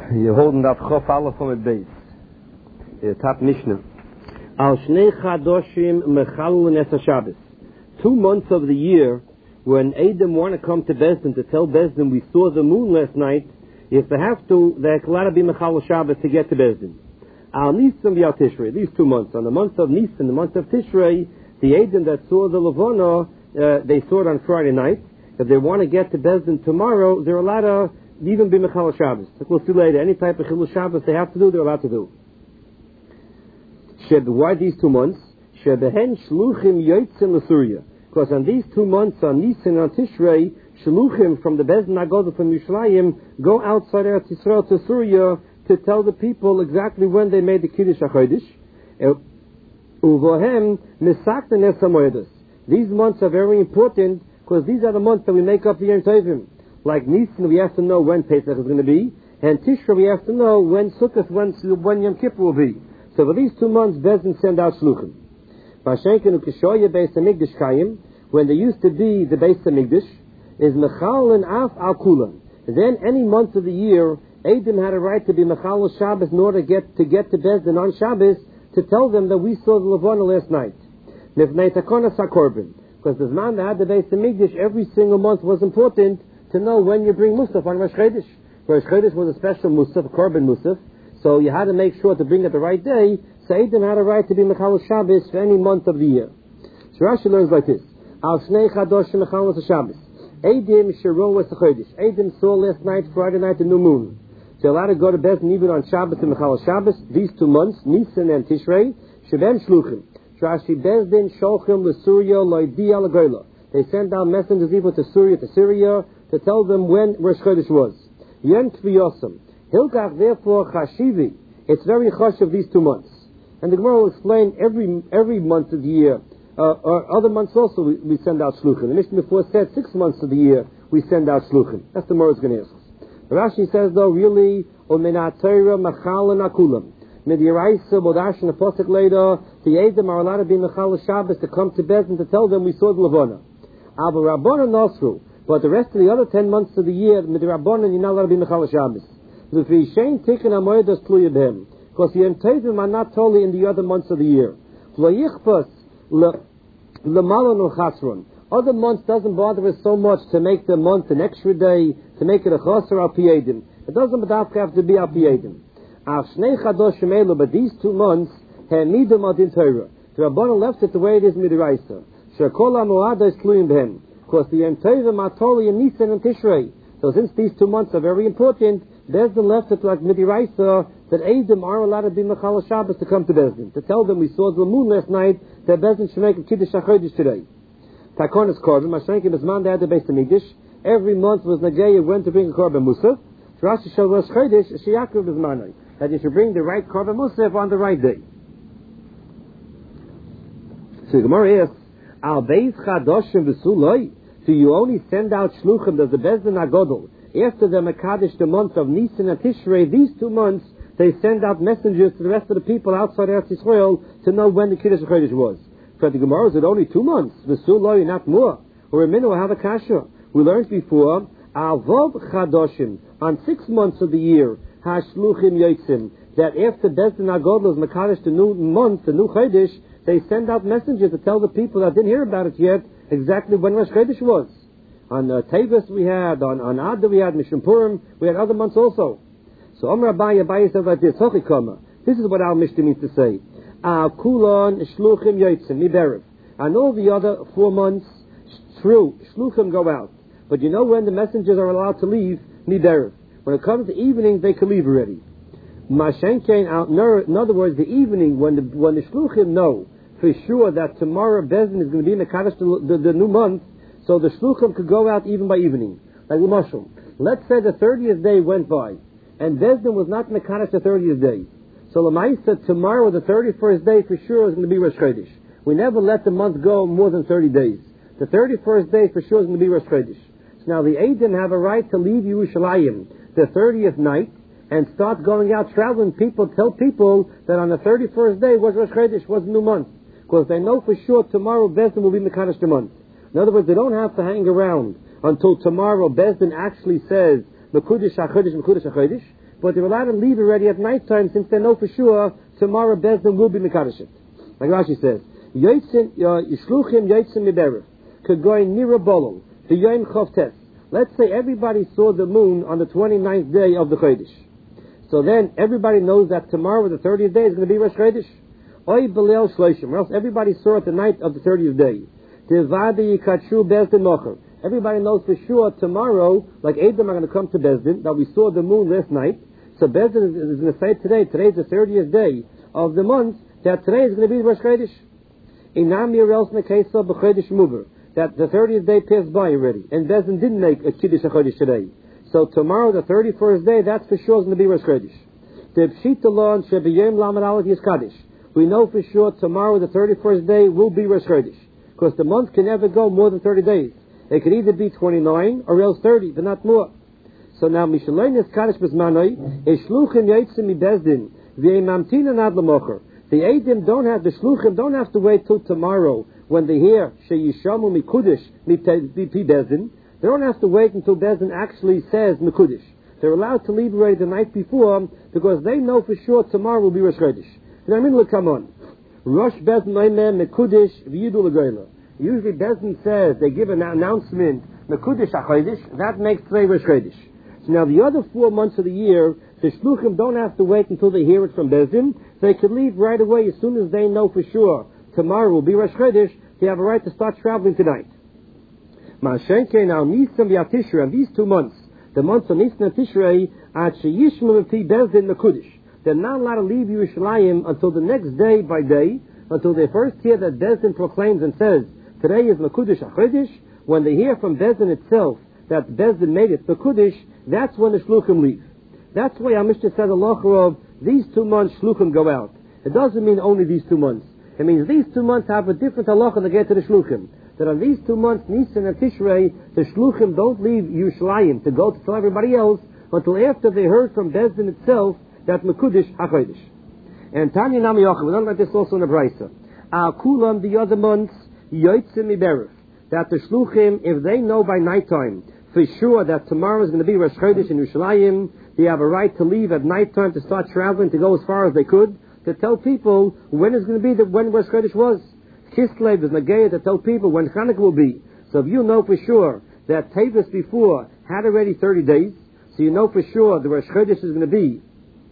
You holding that Chof Aleph from the base. Top Mishnah. Al Shnei Chadoshim Mechalul Nes HaShabbos. 2 months of the year, when Edom want to come to Bezdin to tell Bezdin we saw the moon last night, if they have to, they're allowed to be Mechalul Shabbos to get to Bezdin. Al Nisan V'Al Tishrei, these 2 months. On the month of Nisan, the month of Tishrei, the Edom that saw the Levana, they saw it on Friday night. If they want to get to Bezdin tomorrow, they're allowed to even be Mechalul Shabbos. We'll see later. Any type of Chilul Shabbos they have to do, they're allowed to do. Why these 2 months? Shebehen Shluchim Yotzim L'Surya. Because on these 2 months, on Nisan and on Tishrei, Shluchim from the Bezdin Agoda from Yerushalayim go outside Eretz Yisrael to Surya to tell the people exactly when they made the Kiddush HaChodesh. Uvohem Misakta Nes HaMoedos. These months are very important because these are the months that we make up the Yom Tovim. Like Nisan, we have to know when Pesach is going to be, and Tishrei, we have to know when Sukkot, when Yom Kippur will be. So for these 2 months, Bezdin send out Shluchim. When there used to be the Beis HaMikdash, is Mechal and Af Al Kulan. Then any month of the year, Edom had a right to be Mechal Shabbos in order to get to Bezdin on Shabbos to tell them that we saw the Levana last night. Because the man that had the Beis HaMikdash, every single month was important to know when you bring Musaf on Rosh Chodesh. Rosh Chodesh was a special Musaf, a Korban Musaf, so you had to make sure to bring it the right day. So Edom had a right to be Mechal Shabbos for any month of the year. So Rashi learns like this: Al Shnei Chadoshim Mechal Shabbos. Edom Shiro was the Chodesh. Edom saw last night, Friday night, the new moon. So you're allowed to go to Bezdin even on Shabbos and Mechal Shabbos. These 2 months, Nisan and Tishrei, Shebem Shluchim. Rashi Bezdin Sholchim LeSurya Loidi Al Goyla. They sent out messengers even to Syria to tell them when Rosh Chodesh was. Yen Tviyosam. Hilkach, therefore, Chashivi. It's very chash of these 2 months. And the Gemara will explain every month of the year, or other months also we send out Shluchim. The Mishnah before said 6 months of the year we send out Shluchim. That's the Gemara's going to ask us. Rashi says though, really, Omenat Torah Machal and Akulam. Midiraisa Bodash and the Pasuk later, the Edom are allowed to be Mechal Shabbos to come to Bezdin to tell them we saw the Levana. Abba Rabbana Nosru. But the rest of the other 10 months of the year, Midirabbanan, you're not allowed to be Mechal Shabbos. Because the Yom Tovim are not totally in the other months of the year. Other months doesn't bother us so much to make the month an extra day, to make it a Chosar Al Piyedim. It doesn't have to be Al Piyedim. But these 2 months, Hemidum Adin Torah. The Rabbanan left it the way it is Midiraisa. Shekol HaMoada is Tluyim Behem. Because the Yom Tovim are totally in Nisan and Tishrei. So since these 2 months are very important, Bezdin left it like Midiraisa that Edom are allowed to be Mechal Shabbos to come to Bezdin. To tell them we saw the moon last night, that Bezdin should make a Kiddush HaChodesh today. Takonis Korban, Mashenkim is man that had the Beis HaMikdash. Every month was Nageya went to bring a Korban Musaf. Rashi Shal Rosh Chodesh, Sheyakov is manai. That you should bring the right Korban Musaf on the right day. So the Gemara asks, Al Beis Chadoshim V'Suloi. Do you only send out Shluchim, does the Bezdin Agodol, after the Mekadesh, the month of Nisan and Tishrei, these 2 months, they send out messengers to the rest of the people outside Eretz Yisrael to know when the Kiddush HaChodesh was. For the Gemara, is it only 2 months? V'Suloi, not more. Or a minute, we'll have a kasha. We learned before, Avov Chadoshim, on 6 months of the year, HaShluchim Yotzim, that after Bezdin Agodol is Mekadesh, the new month, the new Chodesh, they send out messengers to tell the people that didn't hear about it yet, exactly when Rosh Chodesh was. On Tevis we had, on Adar we had, Mishum Purim, we had other months also. So Amar Abaye says like this, Hochikama. This is what our Mishnah means to say. Kulon Shluchim Yotzim, Miberev. And all the other 4 months, true, Shluchim go out. But you know when the messengers are allowed to leave? Miberev. When it comes to evening, they can leave already. Mashenkein, in other words, the evening, when the Shluchim know for sure that tomorrow Bezdin is going to be in the Kaddish, the new month, so the Shluchim could go out even by evening. Like the Mashal. Let's say the 30th day went by, and Bezdin was not in the Kaddish the 30th day. So Lamaisa, tomorrow, the 31st day, for sure is going to be Rosh Chodesh. We never let the month go more than 30 days. The 31st day for sure is going to be Rosh Chodesh. So now the Edom have a right to leave Yerushalayim the 30th night, and start going out traveling. Tell people that on the 31st day was Rosh Chodesh, was the new month. Because they know for sure tomorrow Bezdin will be Mekadesh the month. In other words, they don't have to hang around until tomorrow Bezdin actually says Mekudesh HaChodesh, Mekudesh HaChodesh. but they're allowed to leave already at nighttime since they know for sure tomorrow Bezdin will be Mekadosh. Like Rashi says, Yotzim Yishluchim Yotzim Miberev Kagoin Mirabolol the Yom Chavtes. Let's say everybody saw the moon on the 29th day of the Chodesh. So then everybody knows that tomorrow, the 30th day, is going to be Rosh Chodesh. Oy Belel Shloshim, or else everybody saw it the night of the 30th day. Tevadi Yikatshu Bezdin Mocher. Everybody knows for sure tomorrow, like Edom are going to come to Bezdin, that we saw the moon last night. So Bezdin is going to say today's the 30th day of the month, that today is going to be Rosh Chodesh. Inam Yerels Nekesa B'Chodesh Muber. That the 30th day passed by already, and Bezdin didn't make a Kiddush HaChodesh today. So tomorrow, the 31st day, that's for sure is going to be Rosh Chodesh. The Pshita Lon Shebiyem Lamed Aleph Yiskadish. We know for sure tomorrow, the 31st day, will be Rosh Chodesh. Because the month can never go more than 30 days. It can either be 29 or else 30, but not more. So now, Mishalein Yiskadish Bezmanoi, Eshluchim Yitzim Mi Bezdin, V'yem Mamtina Nad Lamocher. The Eidim don't have, the Shluchim don't have to wait till tomorrow when they hear Sheyishamu Mikudish Mi Bezdin. They don't have to wait until Bezdin actually says Mekudesh. They're allowed to leave already the night before because they know for sure tomorrow will be Rosh Chodesh. And I mean, look, come on. Rosh Bezdin Oimeh Mekudesh V'yidu L'Goyla. Usually Bezdin says, they give an announcement, Mekudesh HaChodesh, that makes today Rosh Chodesh. So now the other 4 months of the year, the Shluchim don't have to wait until they hear it from Bezdin. They can leave right away as soon as they know for sure tomorrow will be Rosh Chodesh. They have a right to start traveling tonight. Ma'ashenke now Nisan v'Tishrei, and these 2 months, the months of Nisan and Tishrei, at Sheyishmu V'Pi Bezdin Mekudesh. They're not allowed to leave Yerushalayim until the next day by day, until they first hear that Bezdin proclaims and says, today is Mekudesh HaChodesh. When they hear from Bezdin itself that Bezdin made it Mekudesh, that's when the Shluchim leave. That's why our Mishnah says Allah of these 2 months Shluchim go out. It doesn't mean only these 2 months. It means these 2 months have a different halacha to get to the Shluchim. That on these 2 months, Nisan and Tishrei, the Shluchim don't leave Yerushalayim to go to tell everybody else until after they heard from Bezdin itself that Mekudesh HaChodesh. And Tanya Nami Yochel, we don't like this also in the Brisa. Kulam, the other months, Yotzim Miberev. That the Shluchim, if they know by nighttime for sure that tomorrow is going to be Rosh Chodesh in Yerushalayim, they have a right to leave at nighttime to start traveling to go as far as they could, to tell people when it's going to be when Rosh Chodesh was. Kislev is Nageya to tell people when Chanukah will be. So if you know for sure that Tavis before had already 30 days, so you know for sure the Rosh Chodesh is going to be,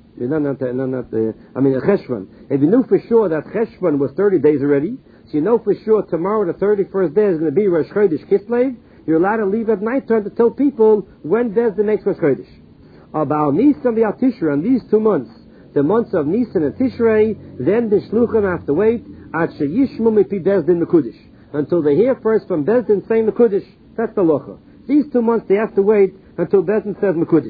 Cheshvan. If you knew for sure that Cheshvan was 30 days already, so you know for sure tomorrow the 31st day is going to be Rosh Chodesh Kislev, you're allowed to leave at night time to tell people when Bezdin makes Rosh Chodesh. About Nisan and Tishrei, and these 2 months, the months of Nisan and Tishrei, then the Shluchim have to wait at Sheyishmu Mipi Bezdin Mekudesh, until they hear first from Bezdin saying Mekudesh. That's the locha. These 2 months they have to wait until Bezdin says Mekudesh.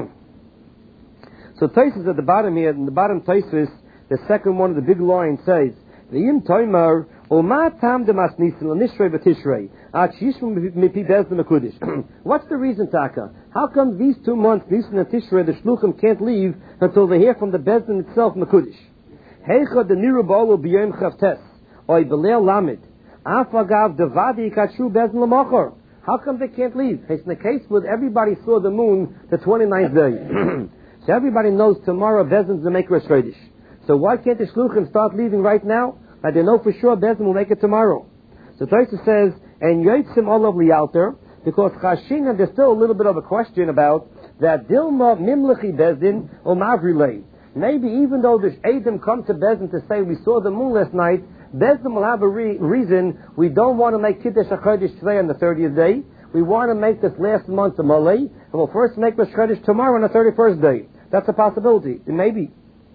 So Tosfos at the bottom here, in the bottom Tosfos, the second one of the big line says, V'yim toimar Uma tam demas Nisan l'nishrei v'tishrei at Sheyishmu Mipi Bezdin Mekudesh. What's the reason, Taka? How come these 2 months, Nisan and Tishrei, the Shluchim can't leave until they hear from the Bezdin itself Mekudesh? Heicha de nirubolu b'yom chavtes oy b'leil lamed afagav devadi katshu Bezdin l'mochor. How come they can't leave? It's in the case where everybody saw the moon the 29th day. So everybody knows tomorrow Bezdin's to make Rosh Chodesh. So why can't the Shluchim start leaving right now? Like they know for sure Bezdin will make it tomorrow. So Tosfos says, and yotzim olav liyalter, because Chashina, there's still a little bit of a question about that Dilma Mimlechi Bezdin or Mavrilei. Maybe even though the Eidim come to Bezdin to say we saw the moon last night, Bezdin will have a reason we don't want to make Kiddush HaChodesh today on the 30th day. We want to make this last month of Malay, and we'll first make Rosh Chodesh tomorrow on the 31st day. That's a possibility. Maybe.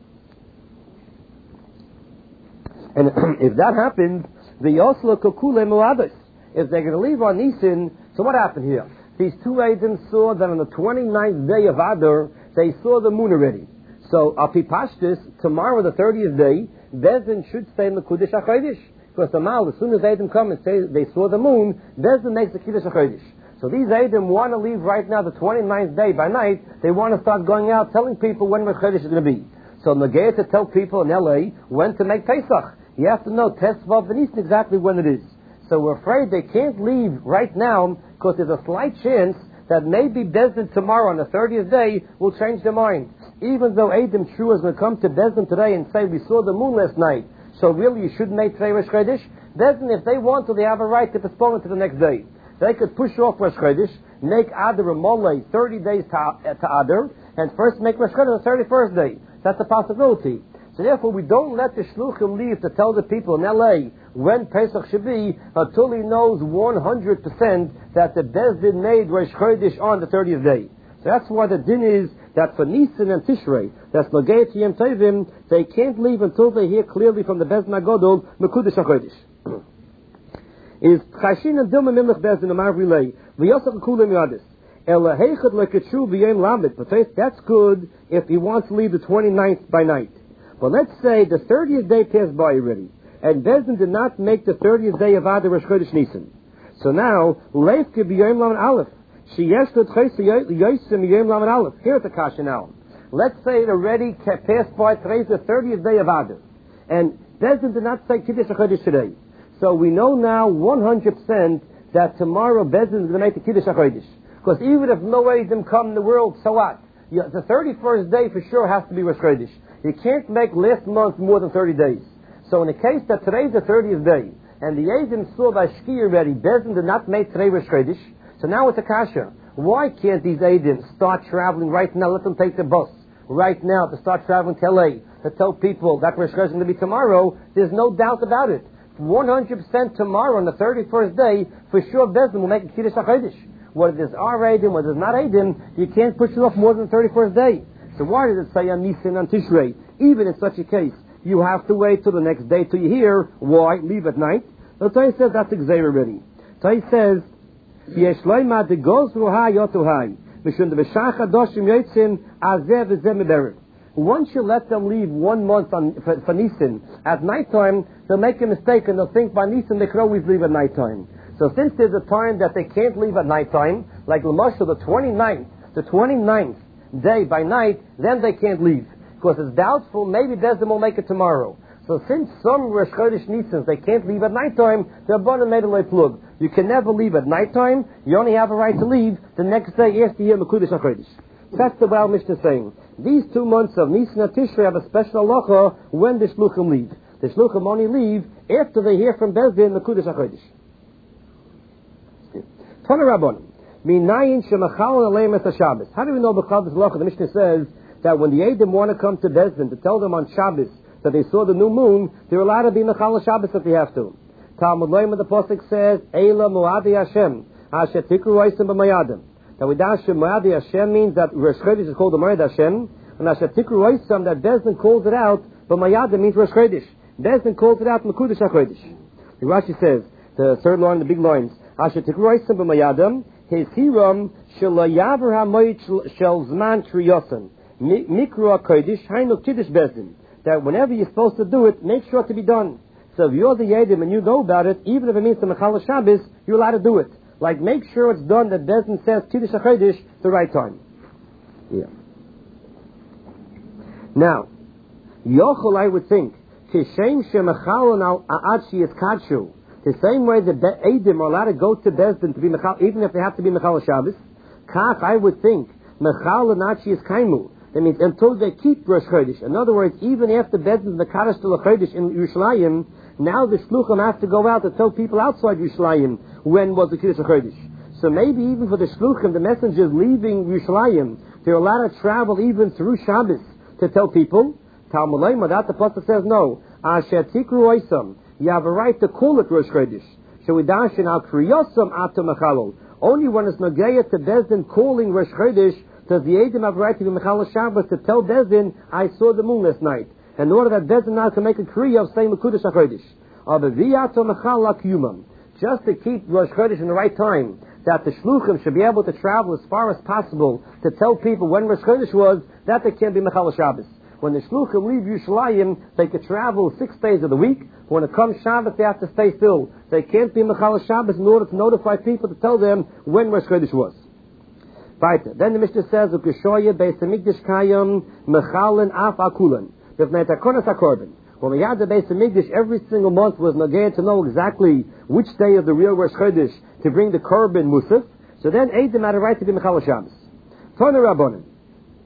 And if that happens, the Yosla Kukule Mu'abis, if they're going to leave on Nisan, so what happened here? These 2 Eidim saw that on the 29th day of Adar, they saw the moon already. So, Apipashtis, tomorrow, the 30th day, Bezdin should stay in the Kiddush HaChodesh. Because the Mal, as soon as Eidim come and say they saw the moon, Bezdin makes the Kiddush HaChodesh. So these Eidim want to leave right now, the 29th day by night. They want to start going out telling people when Rosh Chodesh is going to be. So, Nageya to tell people in LA when to make Pesach. You have to know Tesvav V'Nisan exactly when it is. So we're afraid they can't leave right now because there's a slight chance that maybe Bezdin tomorrow on the 30th day will change their mind. even though Eidim True is going to come to Bezdin today and say, we saw the moon last night, so really you shouldn't make today Rosh Chodesh, Bezdin, if they want to, they have a right to postpone it to the next day. They could push off Rosh Chodesh, make Adar a Moleh 30 days to Adar, and first make Rosh Chodesh the 31st day. That's a possibility. So therefore, we don't let the Shluchim leave to tell the people in L.A. when Pesach should be until he knows 100% that the Bezdin made Rosh Chodesh on the 30th day. So that's why the din is that for Nisan and Tishrei, that's Nogei to Yom Tovim, they can't leave until they hear clearly from the Bezdin HaGodol, Mekudesh HaChodesh. Is Chashin and Dilma Milch Bezdin Amar Relay, V'yosach Kulim Yadis, Ela Heichad Leketshu V'yem Lamed, but that's good if he wants to leave the 29th by night. But let's say the 30th day passed by already, and Bezdin did not make the 30th day of Adar Rosh Chodesh Nisan. So now, Leifke V'yem Lamed Aleph, Here's the kasha now. Let's say it already passed by, today's the 30th day of Adar. And Bezdin did not say Kiddush HaChodesh today. So we know now 100% that tomorrow Bezdin is going to make the Kiddush HaChodesh. Because even if no Eidim come in the world, so what? The 31st day for sure has to be Rosh Chodesh. You can't make last month more than 30 days. So in the case that today's the 30th day, and the Eidim saw by Shki already, Bezdin did not make today Rosh Chodesh, so now it's a kasha. Why can't these Eidim start traveling right now? Let them take the bus right now to start traveling to LA to tell people that Rosh Chodesh is going to be tomorrow. There's no doubt about it. 100% tomorrow on the 31st day, for sure Bezdin will make a Kiddush HaChodesh. Whether there's our Eidim, whether there's not Eidim, you can't push it off more than the 31st day. So why does it say on Nisan and Tishrei? Even in such a case, you have to wait till the next day till you hear. Why? Leave at night. The Torah says that's Xer already. Torah says, once you let them leave 1 month for Nisan at nighttime, they'll make a mistake and they'll think by Nisan they can always leave at nighttime. So since there's a time that they can't leave at nighttime, like Lamashal, the 29th day by night, then they can't leave. Because it's doubtful, maybe Bezdin will make it tomorrow. So since some Rosh Chodesh Nisans, they can't leave at nighttime, they're born and made a late plug. You can never leave at nighttime, you only have a right to leave the next day after you hear Mekudesh HaChodesh. That's the Baal Mishnah saying. These 2 months of Nisan and Tishrei have a special halacha when the Shluchim leave. The Shluchim only leave after they hear from Bezdin Mekudesh HaChodesh. Tana Rabbanim, Minayin Shemachal Aleim Es HaShabbos. How do we know because this halacha? The Mishnah says that when the Eidim want to come to Bezdin to tell them on Shabbos that they saw the new moon, they're allowed to be Mechal Shabbos if they have to. Talmud Loim the Pasuk says, Eila Moadi Hashem, Asher Tikru Oisim B'Mayadim. Now we dash Moadi Hashem means that Rosh Chodesh is called the Moed Hashem, and Asher Tikru Oisim, that Bezdin calls it out, B'Mayadim means Rosh Chodesh. Bezdin calls it out Mekudesh HaChodesh. The Rashi says, the third line, the big lines, Asher Tikru Oisim B'Mayadim, His Hiram Shalayavar HaMoed Shel Zman Kriyosim. Mikru HaKodesh, Hainu Kiddush Bezdin. That whenever you're supposed to do it, make sure to be done. So if you're the Yedim and you know about it, even if it means the Mechal Shabbos, you're allowed to do it. Like, make sure it's done that Bezdin says Kiddush HaChodesh the right time. Yeah. Now, Yochel, I would think, Kishem Shemechal Now A'adshi is Kadshu. The same way the Eidim are allowed to go to Bezdin to be Mechal, even if they have to be Mechal Shabbos, Kach, I would think, Mechal A'adshi is Kaimu. That means until they keep Rosh Chodesh. In other words, even after Bezdin the Kaddish to Chodesh in Yerushalayim, now the Shluchim have to go out to tell people outside Yerushalayim when was the Kiddush HaChodesh. So maybe even for the Shluchim, the messengers leaving Yerushalayim, they're allowed to travel even through Shabbos to tell people. Talmud Leima, that the Pasuk says no. Asher Tikru Oisam. You have a right to call it Rosh Chodesh. Shewidashin al Kriyosam Atam Mechalol. Only when it's Nagaya to Bezdin calling Rosh Chodesh does the Eidim have a right to be Mechal Shabbos to tell Bezdin, I saw the moon last night. In order that Bezdin now can make a kriya of saying Mekudesh HaChodesh. Just to keep Rosh Chodesh in the right time, that the Shluchim should be able to travel as far as possible to tell people when Rosh Chodesh was, that they can't be Mechal Shabbos. When the Shluchim leave Yerushalayim, they could travel 6 days of the week. When it comes Shabbos, they have to stay still. They can't be Mechal Shabbos in order to notify people to tell them when Rosh Chodesh was. Weiter. Then the Mishnah says, "Ukeshoye beis hamikdash kayam mechalen af akulan." When we had the beis hamikdash, every single month was nagaya to know exactly which day of the real Rosh Chodesh to bring the korban musaf. So then Eidim had a right to be mechal Shabbos. Tana Rabbanim,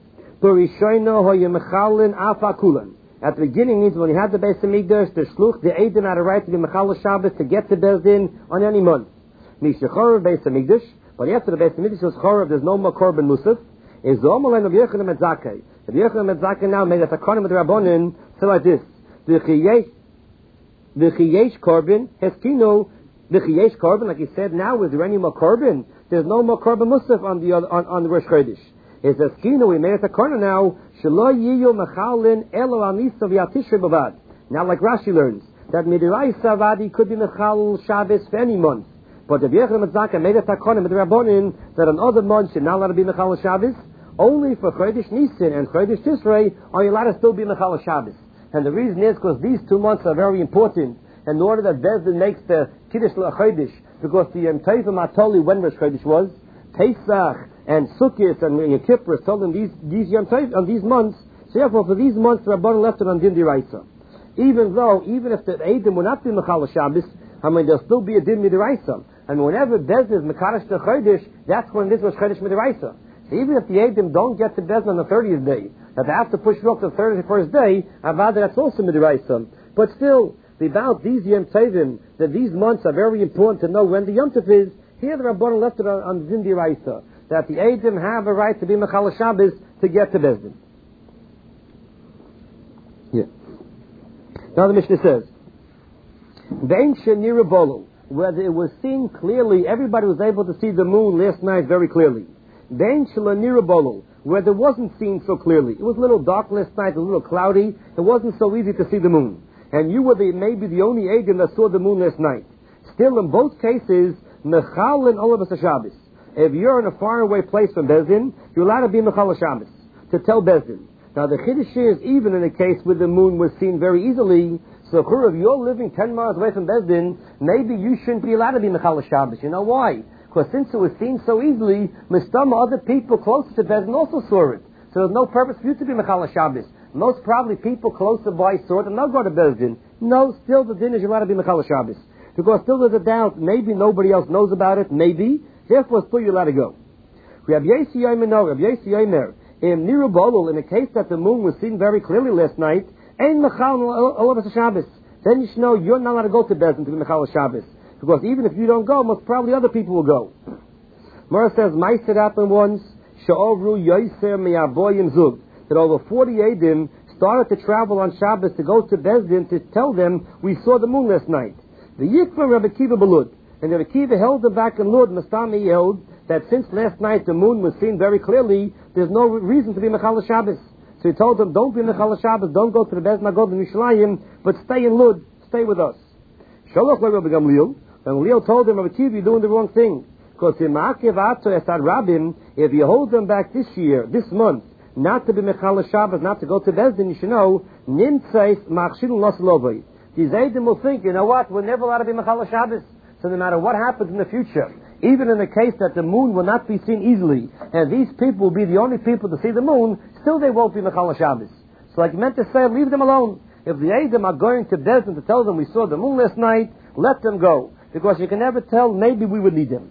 At the beginning means when you had the Beis Hamikdash, the Shluch, the Eidim had a right to be Mechal Shabbos to get to Beis Din on any month. Mishachorav Beis Hamikdash, but after the Beis Hamikdash was Chorav, there's no more Korban Musaf. Is the Omalin of Yechanim et Zakei. The Yechanim et Zakei now made a Takonim with the Rabbonin, so like this. The Chiyesh Korban, Heskino, the Chiyesh Korban, like he said, now is there any more Korban? There's no more Korban Musaf on the Rosh Chodesh. It's a Skino, we made a Takonim now, Shelo Yiyu Mechalin Elo Anisa V'Yatishrei Bavad. Now like Rashi learns, that Midiraisa Vadi could be Mechal Shabbos for any month. But the Yechanim et Zakei made a Takonim with the Rabbonin that on other months you're not allowed to be Mechal Shabbos. Only for Chodesh Nisan and Chodesh Tishrei are you allowed to still be Mechal Shabbos. And the reason is because these 2 months are very important. In order that Beis Din makes the Kiddush LaChodesh, because the Yom Tovim Atoli when Rosh Chodesh was, Pesach and Sukkot and Yom Kippur told them these Yom Tovim on these months. So therefore, for these months, the Rabbanan left it on Din D'Oraisa. Even if the Eidim will not be Mechal Shabbos, there'll still be a Din D'Oraisa. And whenever Beis Din is Mekadosh the Chodesh, that's when this was Chodesh D'Oraisa. So even if the Eidim don't get to Beis Din on the 30th day, that they have to push up to the 31st day, Avada, that's also Midiraisa. But still, about these Yom Tovim, that these months are very important to know when the Yom Tov is, here the Rabbanan left it on Din D'Oraisa, that the Eidim have a right to be Mechal Shabbos to get to Beis Din. Yeah. Now the Mishnah says, Bein Shenira Bolo, whether it was seen clearly, everybody was able to see the moon last night very clearly. Bein Shenira Bolo, where it wasn't seen so clearly. It was a little dark last night, a little cloudy. It wasn't so easy to see the moon. And you were maybe the only Eidim that saw the moon last night. Still, in both cases, Mechal and Olav Shabbos. If you're in a faraway place from Beis Din, you're allowed to be Mechal Shabbos, to tell Beis Din. Now, the Chiddush is, even in a case where the moon was seen very easily, so if you're living 10 miles away from Beis Din, maybe you shouldn't be allowed to be Mechal Shabbos. You know why? Because since it was seen so easily, Mistama, other people closer to Beis Din also saw it. So there's no purpose for you to be Mechal Shabbos. Most probably people closer by saw it and they'll go to Beis Din. No, still the din is you're allowed to be Mechal Shabbos. Because still there's a doubt, maybe nobody else knows about it, maybe, therefore still you're allowed to go. Rabbi Yossi Yomer, in Nirubodol, in a case that the moon was seen very clearly last night, Ein Mechal Olav Shabbos. Then you should know you're not allowed to go to Beis Din to be Mechal Shabbos. Because even if you don't go, most probably other people will go. Mora says, Meister happened once, Sha'ovru Yoser Me'avoyim Zug, that over 40 Eidim started to travel on Shabbos to go to Beis Din to tell them, we saw the moon last night. The Yikva Rabbi Kiva Belud, and Rabbi Kiva held them back in Lud. Mastami held that since last night the moon was seen very clearly, there's no reason to be Mechal Shabbos. So he told them, don't be Mechal Shabbos, don't go to the Beis Magod in Yerushalayim, but stay in Lud, stay with us. Shalach Rabbi Gamliel, and Leo told him, Rabbi Kiva, you're doing the wrong thing. Because if you hold them back this year, this month, not to be Mechal Shabbos, not to go to Beis Din, you should know, Nimtzeis Machshilun Loslovoi. These Eidim will think, you know what, we're never allowed to be Mechal Shabbos. So no matter what happens in the future, even in the case that the moon will not be seen easily, and these people will be the only people to see the moon, still they won't be Mechal Shabbos. So like meant to say, leave them alone. If the Eidim are going to Beis Din to tell them we saw the moon last night, let them go. Because you can never tell, maybe we would need them.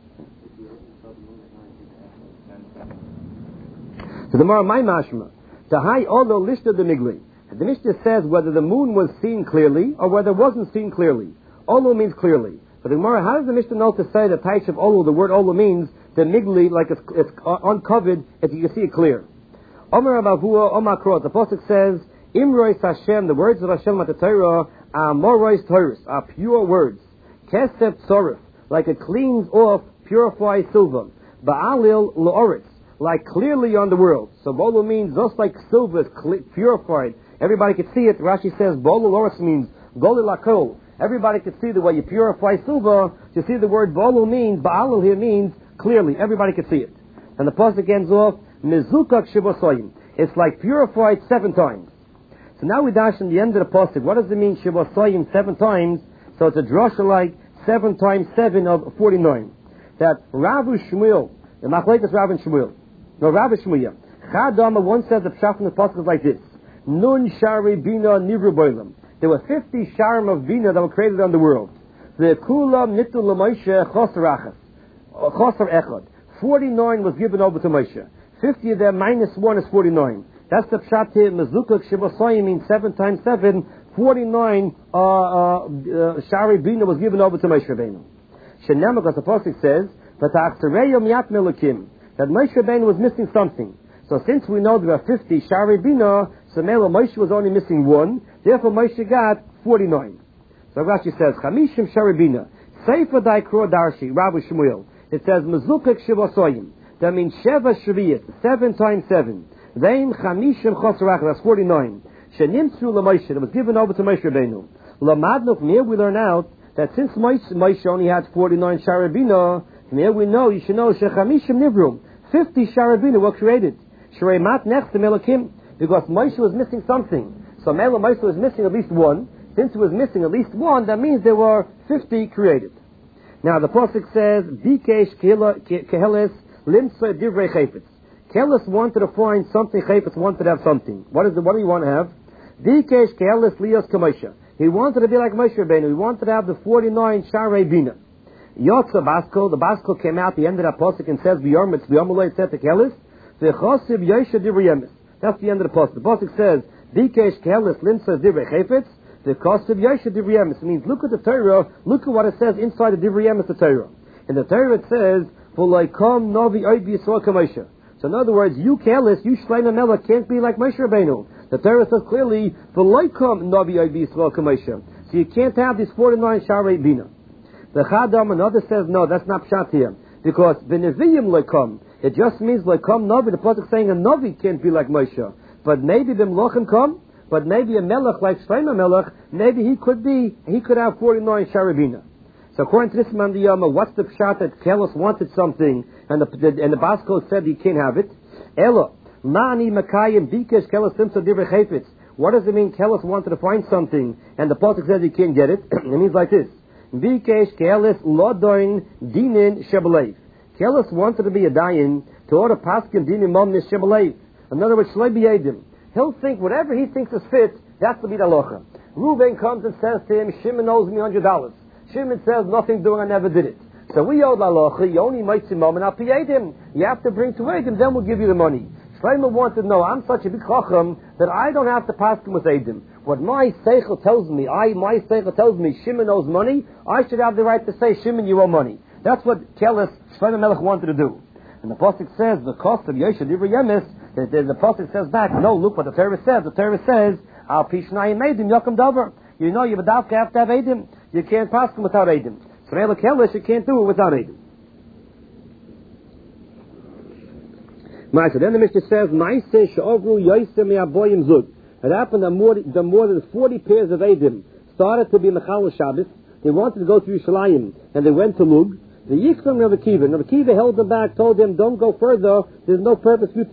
So the Gemara, my mashma, the high olo lishta the migli. The Mishnah says whether the moon was seen clearly or whether it wasn't seen clearly. Olo means clearly. But the Gemara, how does the Mishnah know to say the type of olo, the word olo means the migli, like it's uncovered, if you can see it clear. Omer Abavua, Omar Krot, the Pasuk says, Imrois Hashem, the words of Hashem at the Torah, are Morois Torahs, are pure words. Kesef Tzorif, like it cleans off, purifies silver. Ba'alil Lo'oritz, like clearly on the world. So Bolo means just like silver is purified. Everybody could see it. Rashi says Bolo Loris means Goli Lakol. Everybody could see the way you purify silver. You see the word Bolo means, Ba'alil here means clearly. Everybody could see it. And the pasuk ends off, Mizukak Shibosoyim. It's like purified 7 times. So now we dash in the end of the pasuk. What does it mean Shibosoyim 7 times? So it's a drasha like 7 times 7 of 49. That Ravu Shmuel, the Machlekes Rav and Shmuel. No, Rav Shmuel. Chadama once said the pshat from the pasuk is like this: Nun Shari Bina Nivru Boilam. There were 50 sharim of Bina that were created on the world. The Kulam Nitu LaMoshe Chosar Echad. 49 was given over to Moshe. 50 of them minus 1 is 49. That's the pshat here. Mezukah Shibasayim means 7 times 7. 49 Shari Bina was given over to Moshe Rabbeinu. Shenema, because the Pasuk says, that Moshe Rabbeinu was missing something. So since we know there are 50 Shari Bina, so Mela Moshe was only missing 1, therefore Moshe got 49. So Rashi says, Chamishim Shari Bina, Sefer Daikro Darshi, Rabbi Shmuel. It says, Mezukah Shivasoyim. That means Sheva Shaviyat, 7 times 7. Then Chamishim Chosarach, that's 49. Shenimtzu LaMoshe, that was given over to Moshe Rabbeinu. Lamadnu, from here we learn out that since Moshe only had 49 Shari Bina, from here we know, you should know, Shechamishim Nivrum, 50 Shari Bina were created. Shreimat Nechtem Elokim, because Moshe was missing something. So Mela Moshe was missing at least 1. Since he was missing at least 1, that means there were 50 created. Now the Pasuk says, Bikesh Keheles Limsa Divrei Chayfetz. Keheles wanted to find something, Chayfetz wanted to have something. What do you want to have? Bikesh Keheles Lios Kamoshe. He wanted to be like Moshe Rabbeinu. He wanted to have the 49 Sharei Bina. Yotza Basko, the Basko came out, the end of that Pasuk and says, B'yomulay said to Keheles, V'chosib Yosha Divrei Yemes. That's the end of the Pasuk. The Pasuk says, Bikesh Keheles Limsa Divrei Chayfetz. The cost of Yosha Divrei Yemes means look at the Torah, look at what it says inside the Divrei Yemes, the Torah. In the Torah it says, V'loikom Novi Oid Yisrael Kamoshe. So in other words, you Keheles, you Shlomo Melech can't be like Moshe Rabbeinu. The Torah says clearly, V'loikom Novi Oid Yisrael Kamoshe. So you can't have these 49 Sharei Bina. The Chadam, another says, no, that's not pshat here. Because V'neviyim loikom, it just means loikom Novi. The Pasuk saying a Novi can't be like Moshe. But maybe the Melachim come. But maybe a melech like Shlomo Melech, maybe he could have 49 Shari Bina. So according to this man, what's the pshat that Keheles wanted something and the Basko said he can't have it? Elo, ma'ani makayim bikesh Keheles simsa divrei chayfetz. What does it mean Keheles wanted to find something and the Pasuk says he can't get it? It means like this. Bikesh Keheles lodoin dinin shebelev. Keheles wanted to be a dayan to order paskin dinin momnis shebelev. In other words, shloi b'yedim. He'll think whatever he thinks is fit, that's the Bidalocha. Reuben comes and says to him, Shimon owes me $100. Shimon says, nothing doing, I never did it. So we owe Lalocha, you only might see mom and I'll pay him. You have to bring to Edom, then we'll give you the money. Shlomo wanted to know, I'm such a big chacham that I don't have to pass him with Edom. What my seichel tells me, Shimon owes money, I should have the right to say, Shimon, you owe money. That's what Keheles, Shlomo Melech wanted to do. And the Pasuk says, the cost of Yosha Divrei Yemes, the Pasuk says back, no, look what the Torah says. The Torah says, Al Pishnayim Eidim Yokum Dover. You know, you have to have Eidim. You can't pass them without Eidim. So Mela Keheles, you can't do it without Eidim. So then the Mishnah says, Maaseh she'ovru Yosem me'aboyim zug. It happened that more than 40 pairs of Eidim started to be Mechal Shabbos. They wanted to go to Yerushalayim, and they went to Lug. The Yichtam Rav Akiva held them back, told them, don't go further, there's no purpose for you